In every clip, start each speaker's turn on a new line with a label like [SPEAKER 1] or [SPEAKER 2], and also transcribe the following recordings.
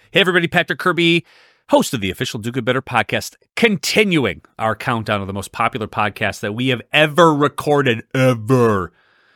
[SPEAKER 1] Hey, everybody, Patrick Kirby, host of the official Do Good Better podcast, continuing our countdown of the most popular podcasts that we have ever recorded, ever.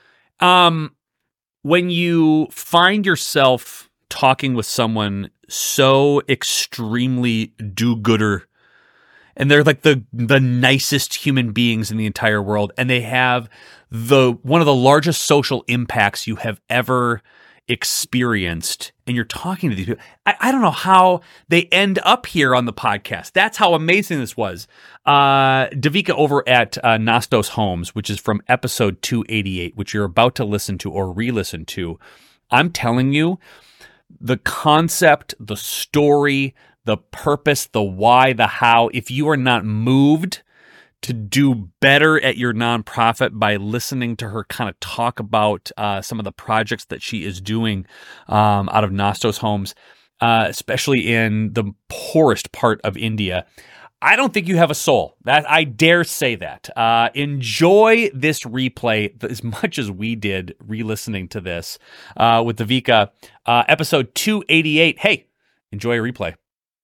[SPEAKER 1] When you find yourself talking with someone so extremely do-gooder, and they're like the nicest human beings in the entire world, and they have one of the largest social impacts you have ever experienced, and you're talking to these people, I don't know how they end up here on the podcast. That's how amazing this was. Davika over at Nostos Homes, which is from episode 288, which you're about to listen to or re-listen to. I'm telling you, the concept, the story, the purpose, the why, the how, if you are not moved to do better at your nonprofit by listening to her kind of talk about some of the projects that she is doing out of Nostos Homes, especially in the poorest part of India, I don't think you have a soul. That I dare say that. Enjoy this replay as much as we did re-listening to this with Davika, episode 288. Hey, enjoy a replay.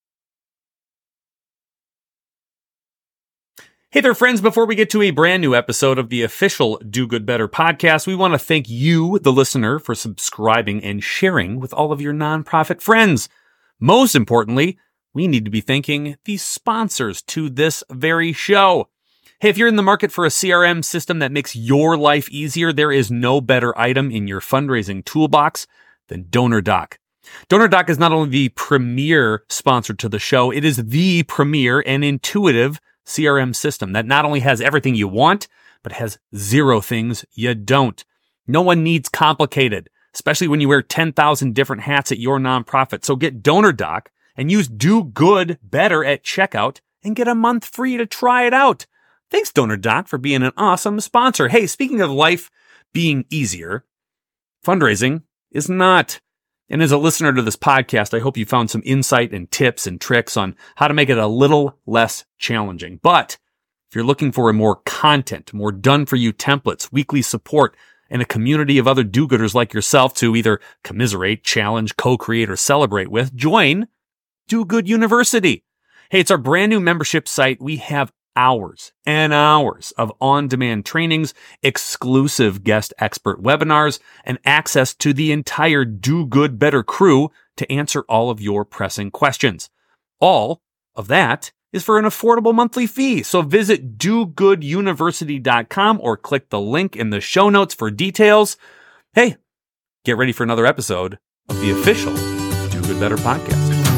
[SPEAKER 1] Hey there, friends. Before we get to a brand new episode of the official Do Good Better podcast, we want to thank you, the listener, for subscribing and sharing with all of your nonprofit friends. Most importantly, we need to be thanking the sponsors to this very show. Hey, if you're in the market for a CRM system that makes your life easier, there is no better item in your fundraising toolbox than DonorDoc. DonorDoc is not only the premier sponsor to the show, it is the premier and intuitive CRM system that not only has everything you want, but has zero things you don't. No one needs complicated, especially when you wear 10,000 different hats at your nonprofit. So get DonorDoc and use Do Good Better at checkout and get a month free to try it out. Thanks, DonorDoc, for being an awesome sponsor. Hey, speaking of life being easier, fundraising is not. And as a listener to this podcast, I hope you found some insight and tips and tricks on how to make it a little less challenging. But if you're looking for a more content, more done-for-you templates, weekly support, and a community of other do-gooders like yourself to either commiserate, challenge, co-create, or celebrate with, join Do Good University. Hey, it's our brand new membership site. We have hours and hours of on-demand trainings, exclusive guest expert webinars, and access to the entire Do Good Better crew to answer all of your pressing questions. All of that is for an affordable monthly fee. So visit dogooduniversity.com or click the link in the show notes for details. Hey, get ready for another episode of the official Do Good Better podcast.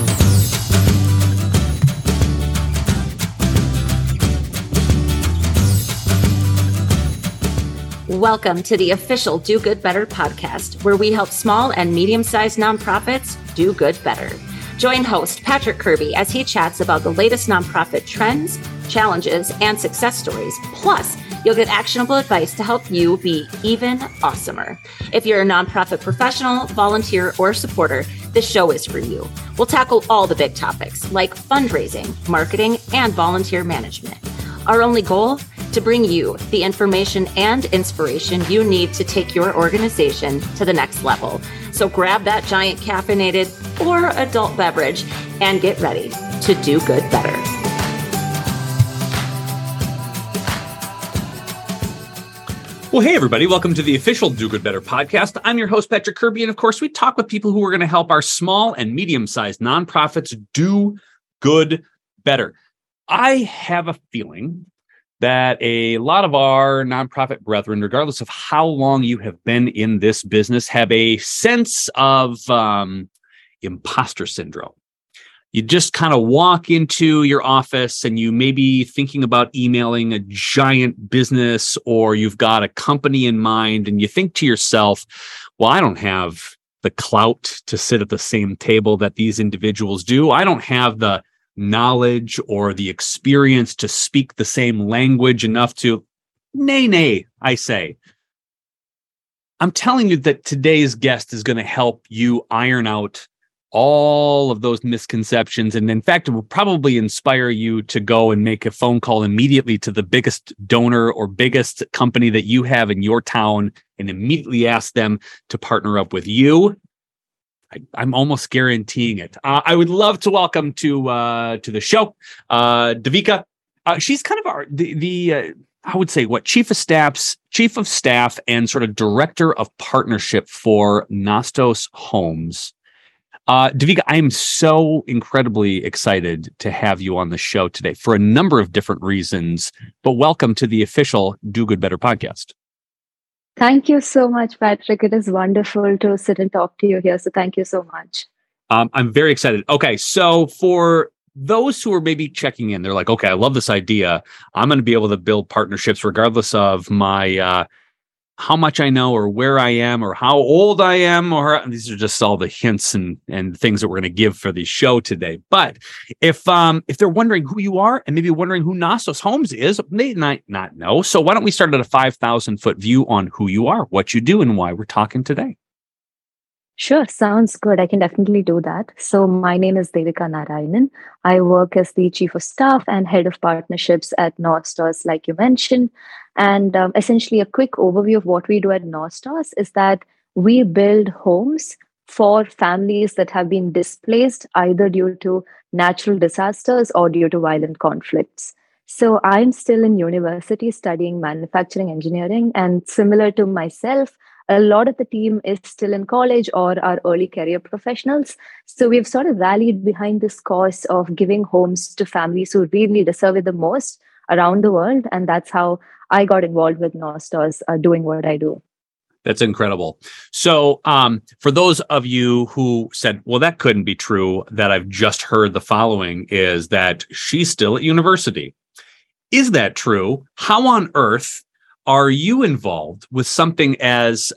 [SPEAKER 2] Welcome to the official Do Good Better podcast, where we help small and medium-sized nonprofits do good better. Join host Patrick Kirby as he chats about the latest nonprofit trends, challenges, and success stories. Plus, you'll get actionable advice to help you be even awesomer. If you're a nonprofit professional, volunteer, or supporter, this show is for you. We'll tackle all the big topics like fundraising, marketing, and volunteer management. Our only goal? To bring you the information and inspiration you need to take your organization to the next level. So grab that giant caffeinated or adult beverage and get ready to do good better.
[SPEAKER 1] Well, hey, everybody. Welcome to the official Do Good Better podcast. I'm your host, Patrick Kirby. And of course, we talk with people who are going to help our small and medium-sized nonprofits do good better. I have a feeling that a lot of our nonprofit brethren, regardless of how long you have been in this business, have a sense of imposter syndrome. You just kind of walk into your office and you may be thinking about emailing a giant business, or you've got a company in mind and you think to yourself, well, I don't have the clout to sit at the same table that these individuals do. I don't have the knowledge or the experience to speak the same language enough to, nay, I say. I'm telling you that today's guest is going to help you iron out all of those misconceptions. And in fact, it will probably inspire you to go and make a phone call immediately to the biggest donor or biggest company that you have in your town and immediately ask them to partner up with you. I'm almost guaranteeing it. I would love to welcome to the show Devika. She's kind of I would say chief of staff and sort of director of partnership for Nostos Homes. Devika, I am so incredibly excited to have you on the show today for a number of different reasons, but welcome to the official Do Good Better podcast.
[SPEAKER 3] Thank you so much, Patrick. It is wonderful to sit and talk to you here. So thank you so much.
[SPEAKER 1] I'm very excited. Okay, so for those who are maybe checking in, they're like, okay, I love this idea. I'm going to be able to build partnerships regardless of my how much I know or where I am or how old I am, or these are just all the hints and things that we're going to give for the show today. But if they're wondering who you are and maybe wondering who Nostos Homes is, they might not know. So why don't we start at a 5,000-foot view on who you are, what you do, and why we're talking today?
[SPEAKER 3] Sure, sounds good. I can definitely do that. So my name is Devika Narayanan. I work as the Chief of Staff and Head of Partnerships at Nostos, like you mentioned. And essentially, a quick overview of what we do at Nostos is that we build homes for families that have been displaced either due to natural disasters or due to violent conflicts. So I'm still in university studying manufacturing engineering, and similar to myself, a lot of the team is still in college or are early career professionals. So we've sort of rallied behind this cause of giving homes to families who really deserve it the most around the world. And that's how I got involved with Nostos, doing what I do.
[SPEAKER 1] That's incredible. So for those of you who said, well, that couldn't be true, that I've just heard the following is that she's still at university. Is that true? How on earth are you involved with something as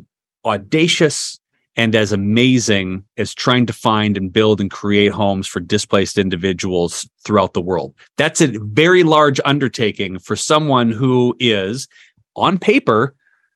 [SPEAKER 1] audacious and as amazing as trying to find and build and create homes for displaced individuals throughout the world? That's a very large undertaking for someone who is, on paper,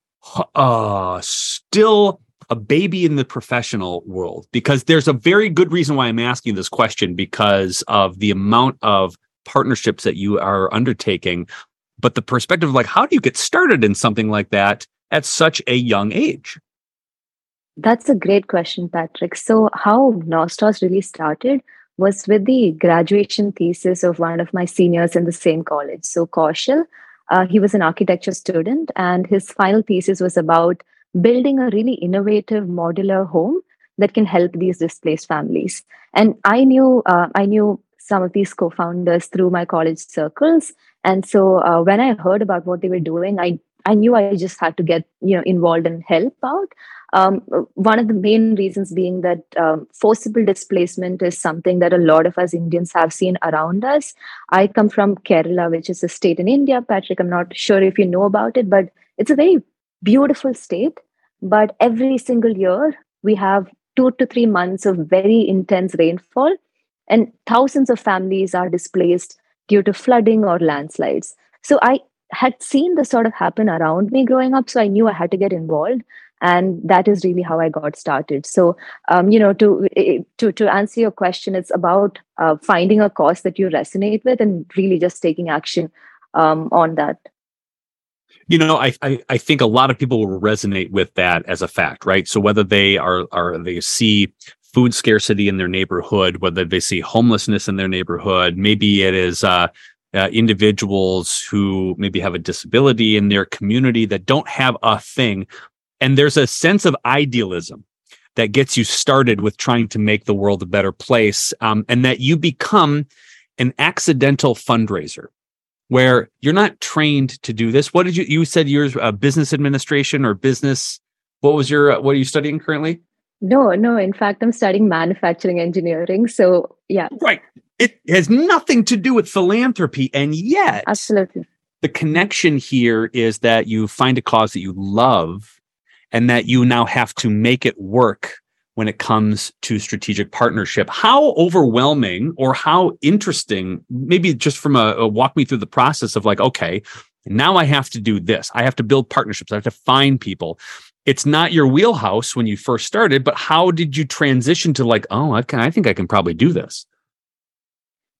[SPEAKER 1] still a baby in the professional world. Because there's a very good reason why I'm asking this question, because of the amount of partnerships that you are undertaking. But the perspective of how do you get started in something like that at such a young age?
[SPEAKER 3] That's a great question, Patrick. So how Nostos really started was with the graduation thesis of one of my seniors in the same college. So Kaushal, he was an architecture student, and his final thesis was about building a really innovative modular home that can help these displaced families. And I knew some of these co-founders through my college circles. And so when I heard about what they were doing, I knew I just had to get involved and help out. One of the main reasons being that forcible displacement is something that a lot of us Indians have seen around us. I come from Kerala, which is a state in India. Patrick, I'm not sure if you know about it, but it's a very beautiful state. But every single year, we have 2 to 3 months of very intense rainfall, and thousands of families are displaced due to flooding or landslides. So I had seen this sort of happen around me growing up, so I knew I had to get involved. And that is really how I got started. So, to answer your question, it's about finding a cause that you resonate with and really just taking action on that.
[SPEAKER 1] I think a lot of people will resonate with that as a fact, right? So whether they they see food scarcity in their neighborhood, whether they see homelessness in their neighborhood, maybe it is individuals who maybe have a disability in their community that don't have a thing. And there's a sense of idealism that gets you started with trying to make the world a better place, and that you become an accidental fundraiser where you're not trained to do this. What did you said you're business administration or business? What are you studying currently?
[SPEAKER 3] No. In fact, I'm studying manufacturing engineering. So yeah.
[SPEAKER 1] Right. It has nothing to do with philanthropy. And yet,
[SPEAKER 3] absolutely,
[SPEAKER 1] the connection here is that you find a cause that you love and that you now have to make it work when it comes to strategic partnership. How overwhelming or how interesting, maybe just from a walk me through the process of okay, now I have to do this. I have to build partnerships. I have to find people. It's not your wheelhouse when you first started, but how did you transition to I think I can probably do this?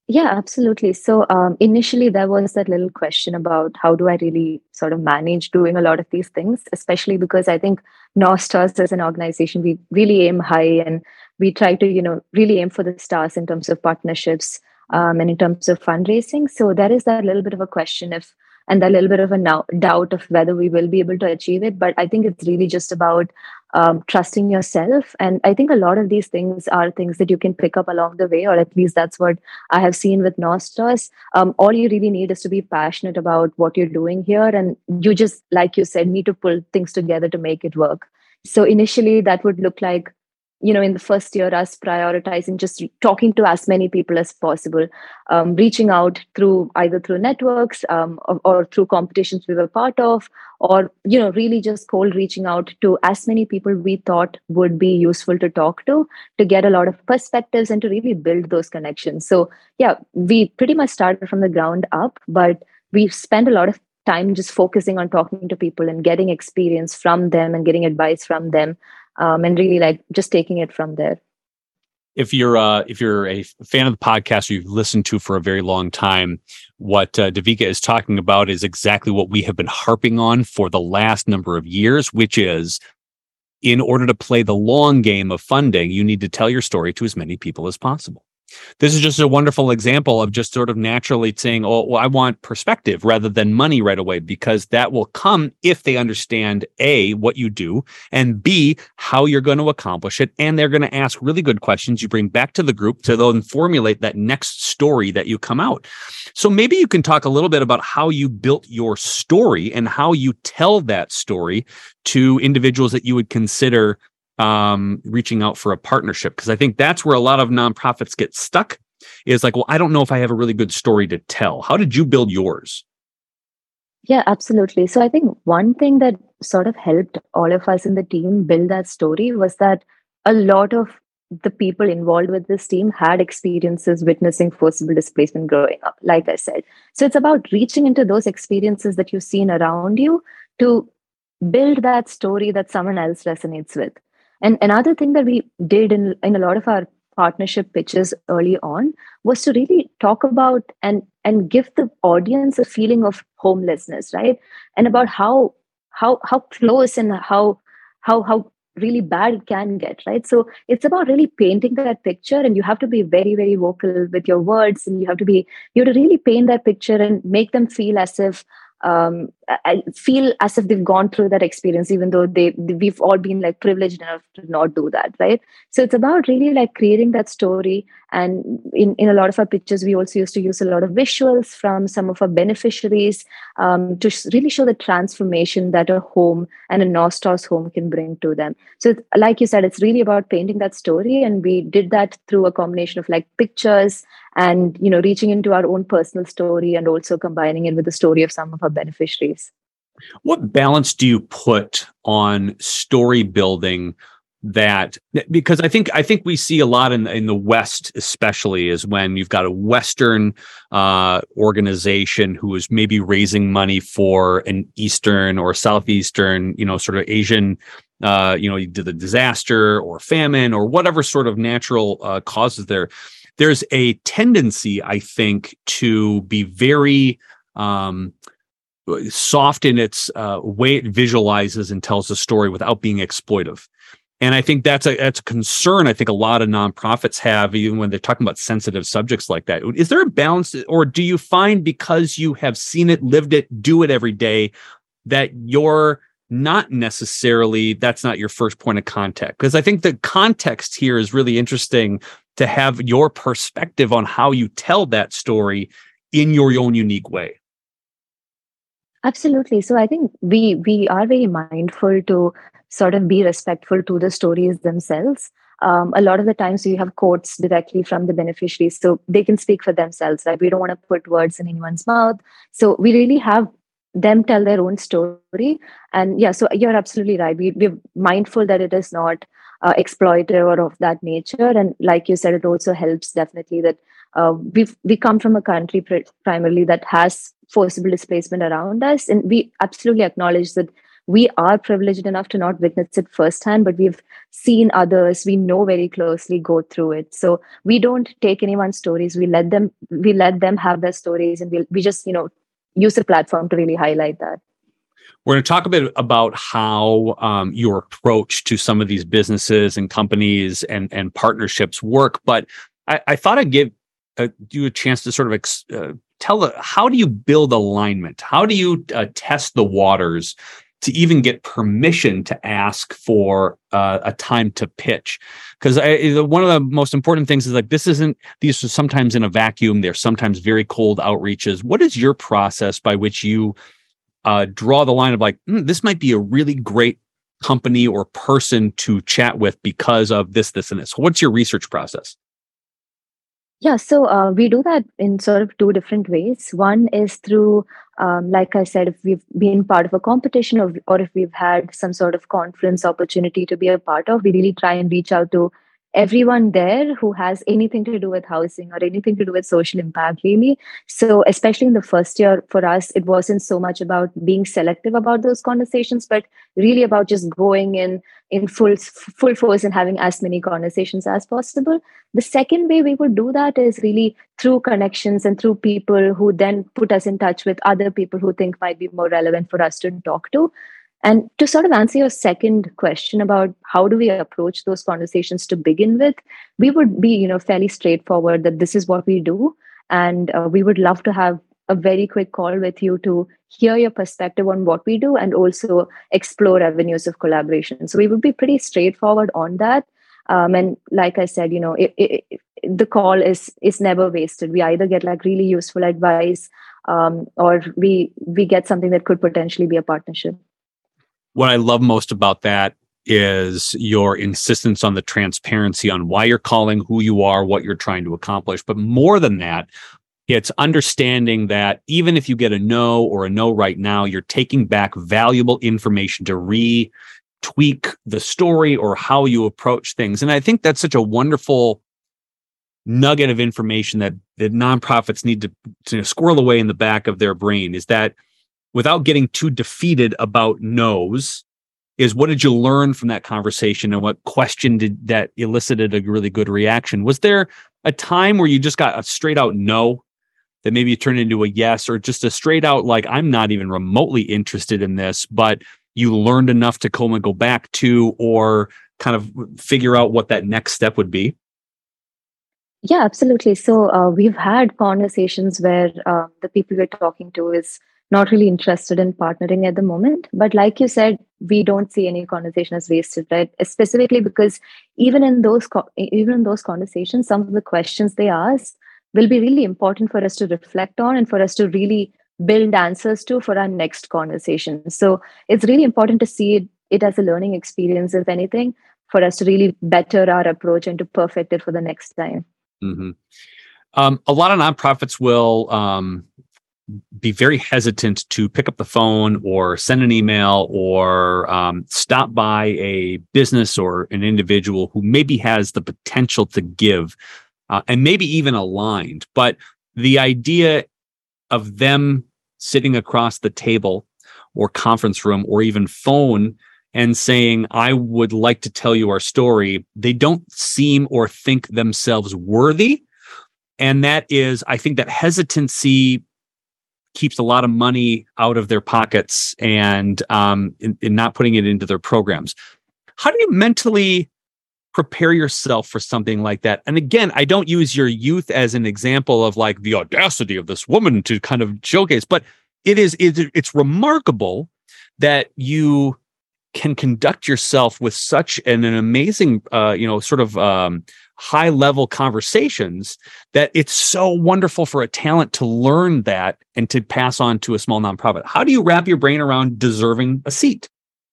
[SPEAKER 3] Yeah, absolutely. So initially, there was that little question about how do I really sort of manage doing a lot of these things, especially because I think Nostars as an organization, we really aim high and we try to, really aim for the stars in terms of partnerships and in terms of fundraising. So there is that little bit of a question and a little bit of a doubt of whether we will be able to achieve it. But I think it's really just about trusting yourself. And I think a lot of these things are things that you can pick up along the way, or at least that's what I have seen with Nostos. All you really need is to be passionate about what you're doing here. And you just, like you said, need to pull things together to make it work. So initially, that would look like, in the first year, us prioritizing just talking to as many people as possible, reaching out through either through networks or through competitions we were part of, or really just cold reaching out to as many people we thought would be useful to talk to get a lot of perspectives and to really build those connections. So yeah, we pretty much started from the ground up, but we spent a lot of time just focusing on talking to people and getting experience from them and getting advice from them, and really like just taking it from there.
[SPEAKER 1] If you're a fan of the podcast or you've listened to for a very long time, what Devika is talking about is exactly what we have been harping on for the last number of years, which is in order to play the long game of funding, you need to tell your story to as many people as possible. This is just a wonderful example of just sort of naturally saying, oh, well, I want perspective rather than money right away, because that will come if they understand A, what you do, and B, how you're going to accomplish it. And they're going to ask really good questions you bring back to the group to then formulate that next story that you come out. So maybe you can talk a little bit about how you built your story and how you tell that story to individuals that you would consider reaching out for a partnership, because I think that's where a lot of nonprofits get stuck, is like, well, I don't know if I have a really good story to tell. How did you build yours?
[SPEAKER 3] Yeah, absolutely. So I think one thing that sort of helped all of us in the team build that story was that a lot of the people involved with this team had experiences witnessing forcible displacement growing up, like I said. So it's about reaching into those experiences that you've seen around you to build that story that someone else resonates with. And another thing that we did in a lot of our partnership pitches early on was to really talk about and give the audience a feeling of homelessness, right? And about how close and how really bad it can get, right? So it's about really painting that picture, and you have to be very, very vocal with your words, and you have to really paint that picture and make them feel as if I feel as if they've gone through that experience, even though we've all been like privileged enough to not do that, right? So it's about really like creating that story. And in a lot of our pictures, we also used to use a lot of visuals from some of our beneficiaries to really show the transformation that a home and a Nostos home can bring to them. So like you said, it's really about painting that story. And we did that through a combination of like pictures and reaching into our own personal story and also combining it with the story of some of our beneficiaries.
[SPEAKER 1] What balance do you put on story building because I think we see a lot in the West, especially, is when you've got a Western organization who is maybe raising money for an Eastern or Southeastern, sort of Asian, either the disaster or famine or whatever sort of natural causes there. There's a tendency, I think, to be very soft in its way it visualizes and tells the story without being exploitive. And I think that's a concern I think a lot of nonprofits have, even when they're talking about sensitive subjects like that. Is there a balance, or do you find, because you have seen it, lived it, do it every day, that you're not necessarily, that's not your first point of contact? Because I think the context here is really interesting to have your perspective on how you tell that story in your own unique way.
[SPEAKER 3] Absolutely. So I think we are very mindful to sort of be respectful to the stories themselves. A lot of the times we have quotes directly from the beneficiaries, so they can speak for themselves, right? We don't want to put words in anyone's mouth. So we really have them tell their own story. And yeah, so you're absolutely right. We're mindful that it is not exploitative or of that nature. And like you said, it also helps definitely that we come from a country primarily that has forcible displacement around us. And we absolutely acknowledge that we are privileged enough to not witness it firsthand, but we've seen others we know very closely go through it. So we don't take anyone's stories. We let them have their stories, and we just use the platform to really highlight that.
[SPEAKER 1] We're going to talk a bit about how your approach to some of these businesses and companies and partnerships work. But I thought I'd give you a chance to sort of tell how do you build alignment? How do you test the waters to even get permission to ask for a time to pitch? Because one of the most important things is like these are sometimes in a vacuum. They're sometimes very cold outreaches. What is your process by which you draw the line of like, this might be a really great company or person to chat with because of this, this, and this? What's your research process?
[SPEAKER 3] Yeah, so we do that in sort of two different ways. One is through, like I said, if we've been part of a competition, or if we've had some sort of conference opportunity to be a part of, we really try and reach out to everyone there who has anything to do with housing or anything to do with social impact, really. So, especially in the first year for us, it wasn't so much about being selective about those conversations, but really about just going in full force and having as many conversations as possible. The second way we would do that is really through connections and through people who then put us in touch with other people who think might be more relevant for us to talk to. And to sort of answer your second question about how do we approach those conversations to begin with, we would be, fairly straightforward that this is what we do, and we would love to have a very quick call with you to hear your perspective on what we do and also explore avenues of collaboration. So we would be pretty straightforward on that. And like I said, the call is never wasted. We either get like really useful advice, or we get something that could potentially be a partnership.
[SPEAKER 1] What I love most about that is your insistence on the transparency on why you're calling, who you are, what you're trying to accomplish. But more than that, it's understanding that even if you get a no or a no right now, you're taking back valuable information to retweak the story or how you approach things. And I think that's such a wonderful nugget of information that nonprofits need to squirrel away in the back of their brain, is that without getting too defeated about no's, is what did you learn from that conversation and what question did that elicited a really good reaction? Was there a time where you just got a straight out no that maybe you turned into a yes, or just a straight out like, I'm not even remotely interested in this, but you learned enough to go back to or kind of figure out what that next step would be?
[SPEAKER 3] Yeah, absolutely. So we've had conversations where the people we're talking to is not really interested in partnering at the moment. But like you said, we don't see any conversation as wasted, right? Specifically because even in those conversations, some of the questions they ask will be really important for us to reflect on and for us to really build answers to for our next conversation. So it's really important to see it as a learning experience, if anything, for us to really better our approach and to perfect it for the next time.
[SPEAKER 1] Mm-hmm. A lot of nonprofits will be very hesitant to pick up the phone or send an email or stop by a business or an individual who maybe has the potential to give and maybe even aligned. But the idea of them sitting across the table or conference room or even phone and saying, I would like to tell you our story, they don't seem or think themselves worthy. And that is, I think that hesitancy keeps a lot of money out of their pockets and in not putting it into their programs. How do you mentally prepare yourself for something like that? And again, I don't use your youth as an example of like the audacity of this woman to kind of showcase, but it's remarkable that you can conduct yourself with such an amazing, high level conversations that it's so wonderful for a talent to learn that and to pass on to a small nonprofit. How do you wrap your brain around deserving a seat?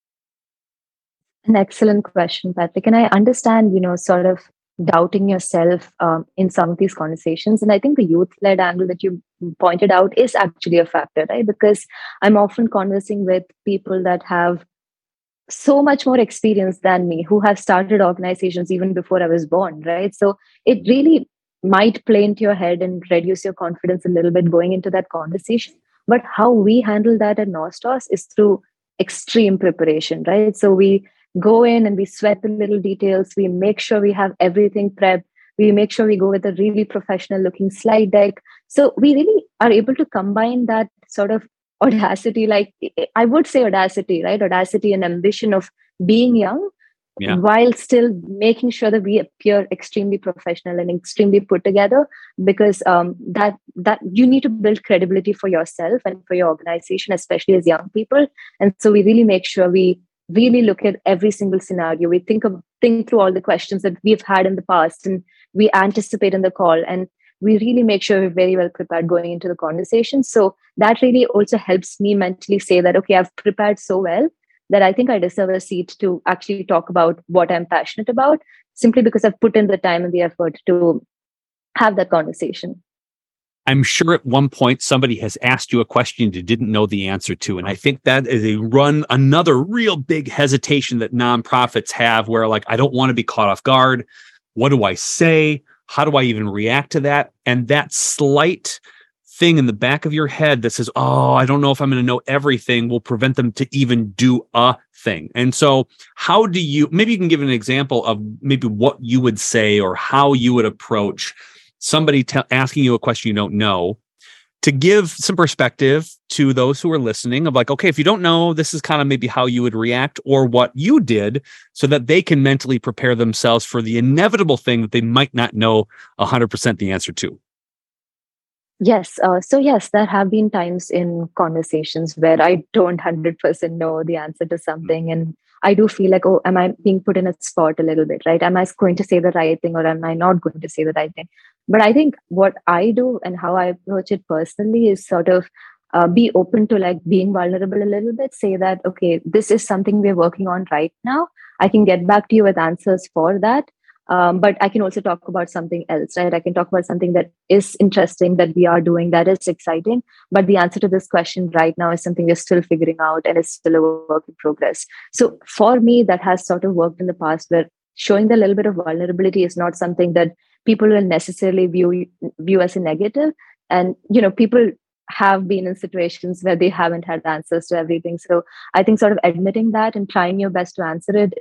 [SPEAKER 3] An excellent question, Patrick. And I understand, sort of doubting yourself in some of these conversations. And I think the youth-led angle that you pointed out is actually a factor, right? Because I'm often conversing with people that have so much more experience than me, who have started organizations even before I was born, right? So it really might play into your head and reduce your confidence a little bit going into that conversation. But how we handle that at Nostos is through extreme preparation, right? So we go in and we sweat the little details. We make sure we have everything prepped. We make sure we go with a really professional looking slide deck. So we really are able to combine that sort of audacity, like I would say audacity, right? Audacity and ambition of being young,
[SPEAKER 1] Yeah.
[SPEAKER 3] while still making sure that we appear extremely professional and extremely put together, because that you need to build credibility for yourself and for your organization, especially as young people. And so we really make sure we really look at every single scenario. We think through all the questions that we've had in the past, and we anticipate in the call, and we really make sure we're very well prepared going into the conversation. So that really also helps me mentally say that, okay, I've prepared so well that I think I deserve a seat to actually talk about what I'm passionate about, simply because I've put in the time and the effort to have that conversation.
[SPEAKER 1] I'm sure at one point somebody has asked you a question you didn't know the answer to. And I think that is another real big hesitation that nonprofits have, where like, I don't want to be caught off guard. What do I say? How do I even react to that? And that slight thing in the back of your head that says, oh, I don't know if I'm going to know everything, will prevent them to even do a thing. And so maybe you can give an example of maybe what you would say or how you would approach somebody asking you a question you don't know, to give some perspective to those who are listening of like, okay, if you don't know, this is kind of maybe how you would react or what you did, so that they can mentally prepare themselves for the inevitable thing that they might not know 100% the answer to.
[SPEAKER 3] Yes. So yes, there have been times in conversations where I don't 100% know the answer to something. And I do feel like, oh, am I being put in a spot a little bit, right? Am I going to say the right thing, or am I not going to say the right thing? But I think what I do and how I approach it personally is sort of be open to like being vulnerable a little bit, say that, okay, this is something we're working on right now. I can get back to you with answers for that. But I can also talk about something else, right? I can talk about something that is interesting that we are doing, that is exciting. But the answer to this question right now is something we're still figuring out, and it's still a work in progress. So for me, that has sort of worked in the past, where showing the little bit of vulnerability is not something that people will necessarily view as a negative. And, people have been in situations where they haven't had answers to everything. So I think sort of admitting that and trying your best to answer it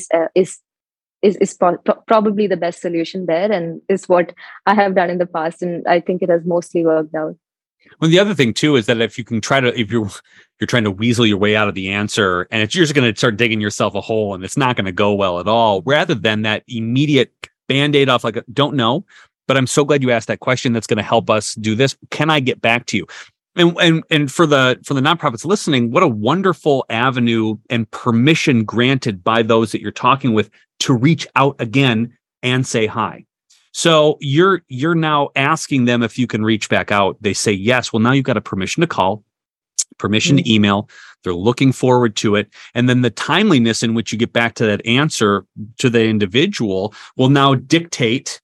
[SPEAKER 3] is probably the best solution there, and is what I have done in the past, and I think it has mostly worked out.
[SPEAKER 1] Well, the other thing too is that if you're trying to weasel your way out of the answer, and you're just going to start digging yourself a hole, and it's not going to go well at all, rather than that immediate Band-Aid off, like, don't know, but I'm so glad you asked that question. That's going to help us do this. Can I get back to you? And for the nonprofits listening, what a wonderful avenue and permission granted by those that you're talking with to reach out again and say hi. So you're now asking them if you can reach back out. They say yes. Well, now you've got a permission to call, permission to email. They're looking forward to it. And then the timeliness in which you get back to that answer to the individual will now dictate,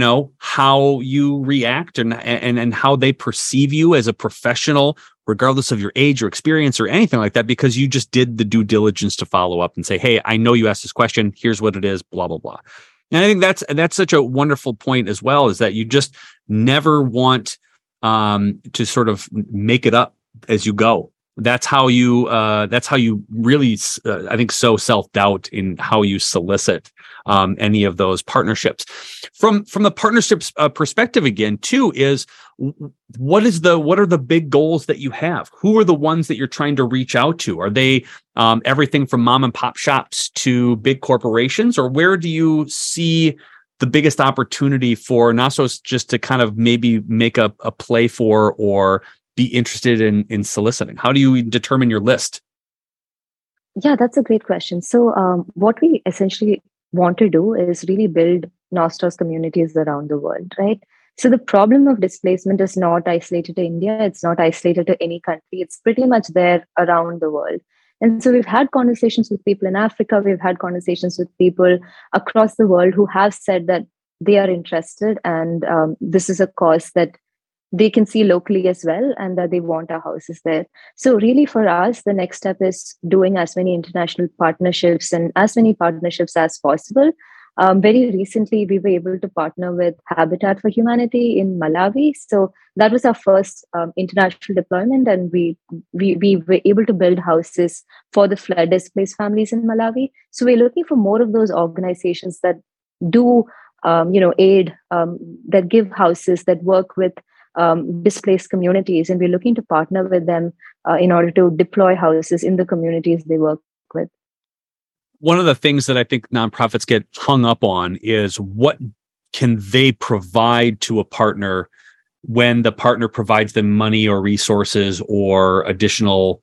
[SPEAKER 1] how you react and how they perceive you as a professional, regardless of your age or experience or anything like that, because you just did the due diligence to follow up and say, hey, I know you asked this question. Here's what it is, blah, blah, blah. And I think that's such a wonderful point as well, is that you just never want to sort of make it up as you go. That's how you really, I think, sow self-doubt in how you solicit any of those partnerships. From the partnerships perspective again, too, is what are the big goals that you have? Who are the ones that you're trying to reach out to? Are they everything from mom and pop shops to big corporations, or where do you see the biggest opportunity for NASOS just to kind of maybe make a play for, or be interested in soliciting? How do you determine your list?
[SPEAKER 3] Yeah, that's a great question. So what we essentially want to do is really build Nostos communities around the world, right? So the problem of displacement is not isolated to India. It's not isolated to any country. It's pretty much there around the world. And so we've had conversations with people in Africa. We've had conversations with people across the world who have said that they are interested, and this is a cause that they can see locally as well, and that they want our houses there. So really for us, the next step is doing as many international partnerships and as many partnerships as possible. very recently, we were able to partner with Habitat for Humanity in Malawi. So that was our first international deployment, and we were able to build houses for the flood displaced families in Malawi. So we're looking for more of those organizations that do aid, that give houses, that work with displaced communities, and we're looking to partner with them in order to deploy houses in the communities they work with.
[SPEAKER 1] One of the things that I think nonprofits get hung up on is what can they provide to a partner when the partner provides them money or resources or additional,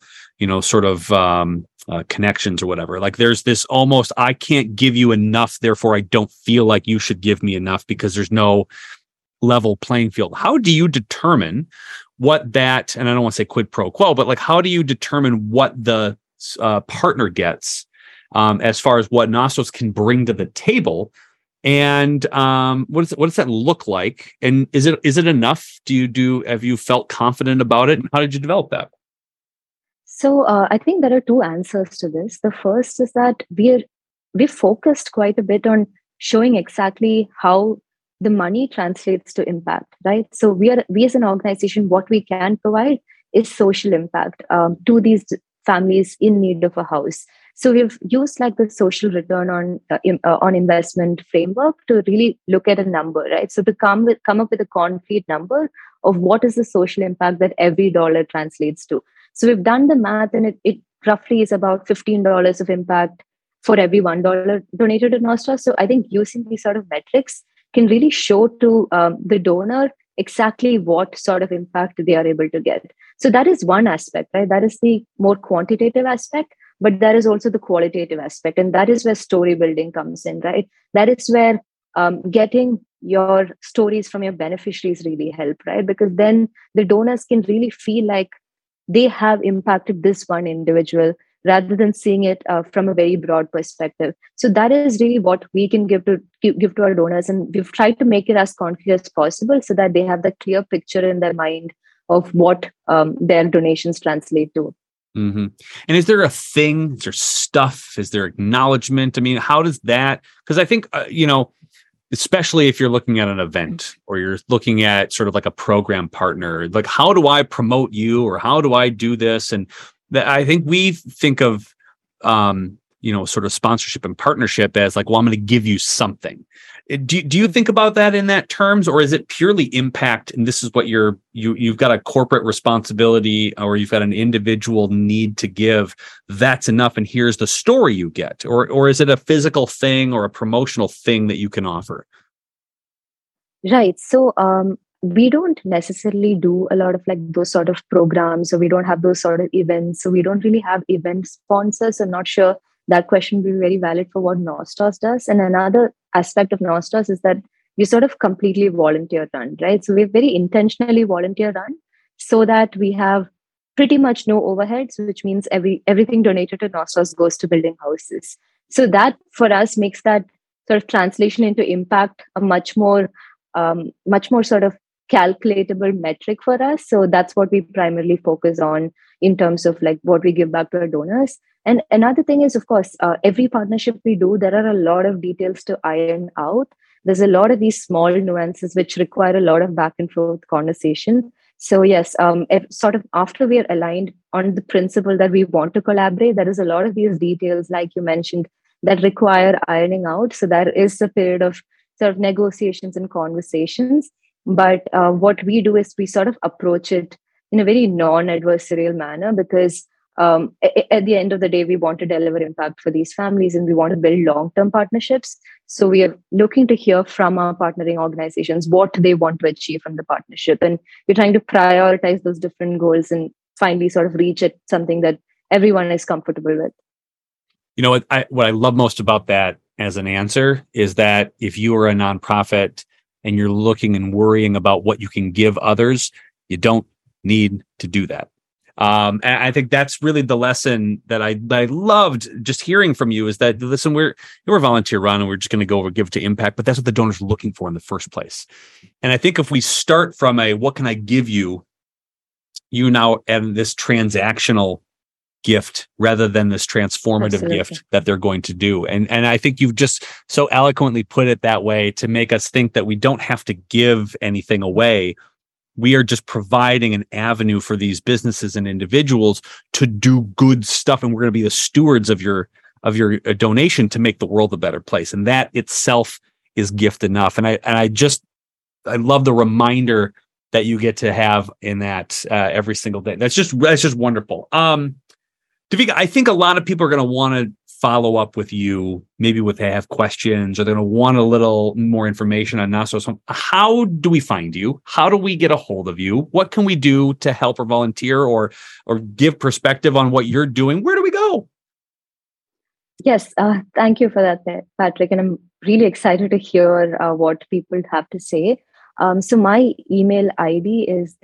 [SPEAKER 1] connections or whatever. Like there's this almost, I can't give you enough, therefore I don't feel like you should give me enough because there's no level playing field. How do you determine what that, and I don't want to say quid pro quo, but like how do you determine what the partner gets as far as what Nostos can bring to the table? And what does that look like? And is it enough? Have you felt confident about it? And how did you develop that?
[SPEAKER 3] So I think there are two answers to this. The first is that we focused quite a bit on showing exactly how the money translates to impact, right? So we as an organization, what we can provide is social impact to these families in need of a house. So we've used like the social return on investment framework to really look at a number, right? So to come up with a concrete number of what is the social impact that every dollar translates to. So we've done the math, and it roughly is about $15 of impact for every $1 donated to Nostos. So I think using these sort of metrics can really show to the donor exactly what sort of impact they are able to get. So that is one aspect, right? That is the more quantitative aspect, but there is also the qualitative aspect. And that is where story building comes in, right? That is where getting your stories from your beneficiaries really help, right? Because then the donors can really feel like they have impacted this one individual rather than seeing it from a very broad perspective. So that is really what we can give to our donors. And we've tried to make it as concrete as possible so that they have the clear picture in their mind of what their donations translate to.
[SPEAKER 1] Mm-hmm. And is there a thing, is there stuff, is there acknowledgement? I mean, how does that, because I think, especially if you're looking at an event or you're looking at sort of like a program partner, like how do I promote you or how do I do this? And I think we think of, sort of sponsorship and partnership as like, well, I'm going to give you something. Do you think about that in that terms, or is it purely impact? And this is what you've got a corporate responsibility, or you've got an individual need to give. That's enough. And here's the story you get, or is it a physical thing or a promotional thing that you can offer?
[SPEAKER 3] Right. So, we don't necessarily do a lot of like those sort of programs, so we don't have those sort of events. So we don't really have event sponsors. I'm not sure that question will be very valid for what Nostos does. And another aspect of Nostos is that we sort of completely volunteer run, right? So we're very intentionally volunteer run so that we have pretty much no overheads, which means everything donated to Nostos goes to building houses. So that for us makes that sort of translation into impact a much more sort of calculatable metric for us. So that's what we primarily focus on in terms of like what we give back to our donors. And another thing is, of course, every partnership we do, there are a lot of details to iron out. There's a lot of these small nuances which require a lot of back and forth conversation. So yes, sort of after we are aligned on the principle that we want to collaborate, there is a lot of these details, like you mentioned, that require ironing out. So there is a period of sort of negotiations and conversations. But what we do is we sort of approach it in a very non-adversarial manner, because at the end of the day, we want to deliver impact for these families and we want to build long-term partnerships. So we are looking to hear from our partnering organizations what they want to achieve from the partnership. And we're trying to prioritize those different goals and finally sort of reach at something that everyone is comfortable with.
[SPEAKER 1] You know, what I love most about that as an answer is that if you are a nonprofit and you're looking and worrying about what you can give others, you don't need to do that. And I think that's really the lesson that I loved just hearing from you, is that, listen, we're volunteer run and we're just going to go over give to impact, but that's what the donors are looking for in the first place. And I think if we start from what can I give you, you now and this transactional gift rather than this transformative
[SPEAKER 3] Absolutely.
[SPEAKER 1] gift that they're going to do. And I think you've just so eloquently put it that way to make us think that we don't have to give anything away. We are just providing an avenue for these businesses and individuals to do good stuff. And we're going to be the stewards of your donation to make the world a better place. And that itself is gift enough. And I love the reminder that you get to have in that every single day. That's just wonderful. Devika, I think a lot of people are going to want to follow up with you, maybe with they have questions or they're going to want a little more information on Nostos. How do we find you? How do we get a hold of you? What can we do to help or volunteer or give perspective on what you're doing? Where do we go?
[SPEAKER 3] Yes, thank you for that, Patrick. And I'm really excited to hear what people have to say. So my email ID is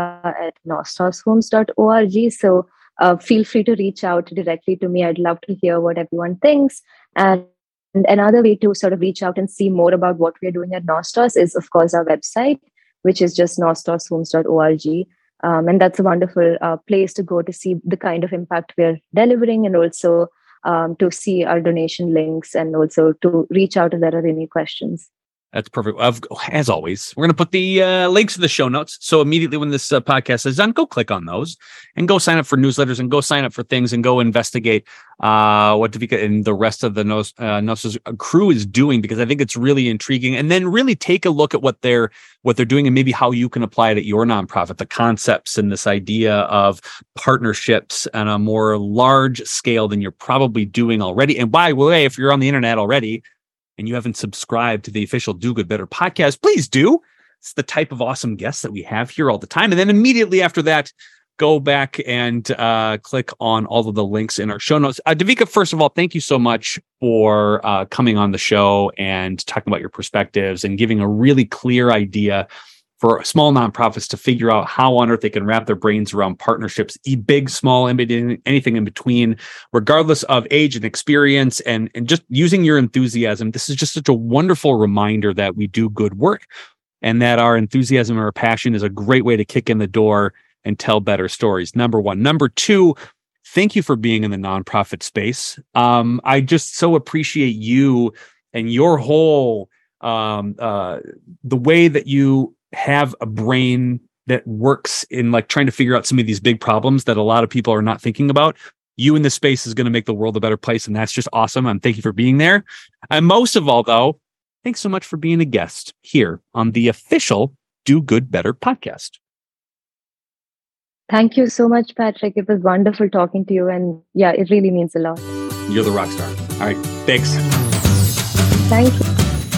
[SPEAKER 3] devika@nostoshomes.org. So feel free to reach out directly to me. I'd love to hear what everyone thinks. And another way to sort of reach out and see more about what we're doing at Nostos is, of course, our website, which is just nostoshomes.org. And that's a wonderful place to go to see the kind of impact we're delivering and also to see our donation links and also to reach out if there are any questions.
[SPEAKER 1] That's perfect. As always, we're going to put the links in the show notes. So immediately when this podcast is done, go click on those and go sign up for newsletters and go sign up for things and go investigate what Devika and the rest of the Nostos crew is doing, because I think it's really intriguing. And then really take a look at what they're doing and maybe how you can apply it at your nonprofit, the concepts and this idea of partnerships on a more large scale than you're probably doing already. And by the way, if you're on the internet already, and you haven't subscribed to the official Do Good Better podcast, please do. It's the type of awesome guests that we have here all the time. And then immediately after that, go back and click on all of the links in our show notes. Devika, first of all, thank you so much for coming on the show and talking about your perspectives and giving a really clear idea for small nonprofits to figure out how on earth they can wrap their brains around partnerships, big, small, anything in between, regardless of age and experience, and just using your enthusiasm. This is just such a wonderful reminder that we do good work and that our enthusiasm and our passion is a great way to kick in the door and tell better stories. Number one. Number two, thank you for being in the nonprofit space. I just so appreciate you and your whole, the way that you have a brain that works in like trying to figure out some of these big problems that a lot of people are not thinking about. You in this space is going to make the world a better place. And that's just awesome. And thank you for being there. And most of all, though, thanks so much for being a guest here on the official Do Good Better podcast.
[SPEAKER 3] Thank you so much, Patrick. It was wonderful talking to you. And yeah, it really means a lot.
[SPEAKER 1] You're the rock star. All right. Thanks.
[SPEAKER 3] Thank you.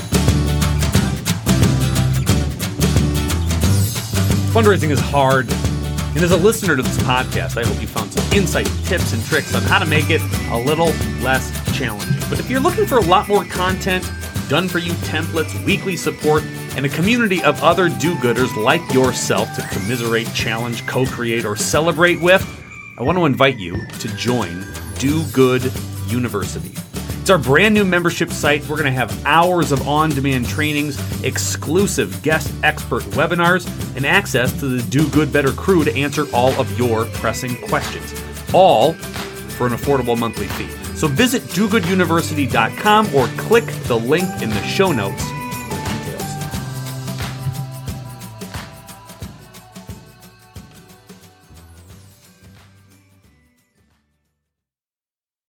[SPEAKER 1] Fundraising is hard, and as a listener to this podcast, I hope you found some insight, tips, and tricks on how to make it a little less challenging. But if you're looking for a lot more content, done-for-you templates, weekly support, and a community of other do-gooders like yourself to commiserate, challenge, co-create, or celebrate with, I want to invite you to join Do Good University. It's our brand new membership site. We're going to have hours of on-demand trainings, exclusive guest expert webinars, and access to the Do Good Better crew to answer all of your pressing questions, all for an affordable monthly fee. So visit dogooduniversity.com or click the link in the show notes